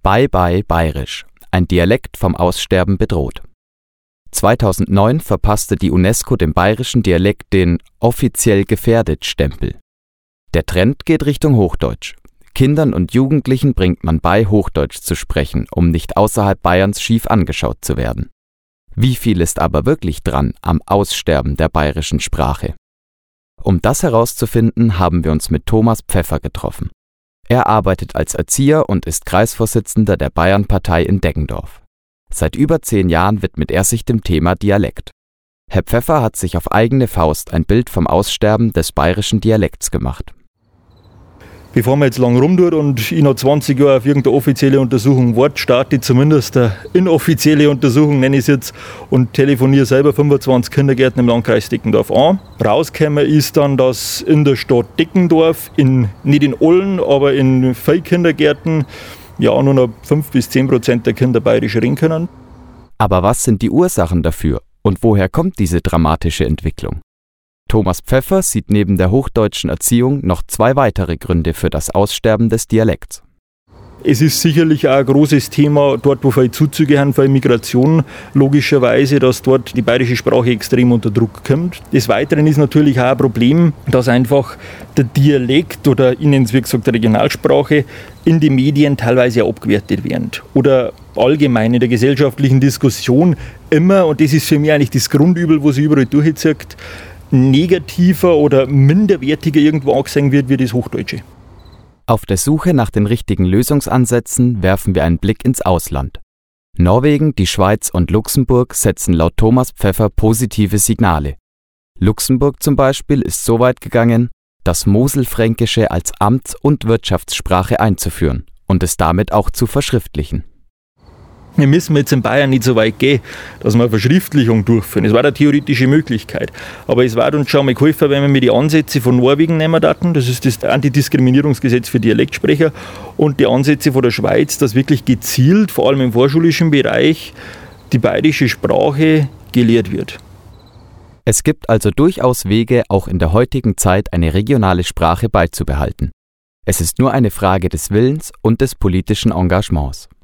Bye Bye Bayerisch, ein Dialekt vom Aussterben bedroht. 2009 verpasste die UNESCO dem bayerischen Dialekt den offiziell gefährdet Stempel. Der Trend geht Richtung Hochdeutsch. Kindern und Jugendlichen bringt man bei, Hochdeutsch zu sprechen, um nicht außerhalb Bayerns schief angeschaut zu werden. Wie viel ist aber wirklich dran am Aussterben der bayerischen Sprache? Um das herauszufinden, haben wir uns mit Thomas Pfeffer getroffen. Er arbeitet als Erzieher und ist Kreisvorsitzender der Bayernpartei in Deggendorf. Seit über 10 Jahren widmet er sich dem Thema Dialekt. Herr Pfeffer hat sich auf eigene Faust ein Bild vom Aussterben des bayerischen Dialekts gemacht. Bevor man jetzt lang rumtut und ich noch 20 Jahre auf irgendeine offizielle Untersuchung warte, starte ich zumindest eine inoffizielle Untersuchung, nenne ich es jetzt, und telefoniere selber 25 Kindergärten im Landkreis Deggendorf an. Rausgekommen ist dann, dass in der Stadt Deggendorf, nicht in allen, aber in vielen Kindergärten, ja, nur noch 5-10% der Kinder bayerisch reden können. Aber was sind die Ursachen dafür und woher kommt diese dramatische Entwicklung? Thomas Pfeffer sieht neben der hochdeutschen Erziehung noch 2 weitere Gründe für das Aussterben des Dialekts. Es ist sicherlich auch ein großes Thema dort, wo viele Zuzüge haben, viele Migration, logischerweise, dass dort die bayerische Sprache extrem unter Druck kommt. Des Weiteren ist natürlich auch ein Problem, dass einfach der Dialekt oder ich nenne es wie gesagt Regionalsprache in den Medien teilweise auch abgewertet werden. Oder allgemein in der gesellschaftlichen Diskussion immer, und das ist für mich eigentlich das Grundübel, wo sich überall durchzieht, negativer oder minderwertiger irgendwo angesehen wird wie das Hochdeutsche. Auf der Suche nach den richtigen Lösungsansätzen werfen wir einen Blick ins Ausland. Norwegen, die Schweiz und Luxemburg setzen laut Thomas Pfeffer positive Signale. Luxemburg zum Beispiel ist so weit gegangen, das Moselfränkische als Amts- und Wirtschaftssprache einzuführen und es damit auch zu verschriftlichen. Wir müssen jetzt in Bayern nicht so weit gehen, dass wir eine Verschriftlichung durchführen. Das war eine theoretische Möglichkeit. Aber es war uns schon mal geholfen, wenn wir mir die Ansätze von Norwegen nehmen daten. Das ist das Antidiskriminierungsgesetz für Dialektsprecher. Und die Ansätze von der Schweiz, dass wirklich gezielt, vor allem im vorschulischen Bereich, die bayerische Sprache gelehrt wird. Es gibt also durchaus Wege, auch in der heutigen Zeit eine regionale Sprache beizubehalten. Es ist nur eine Frage des Willens und des politischen Engagements.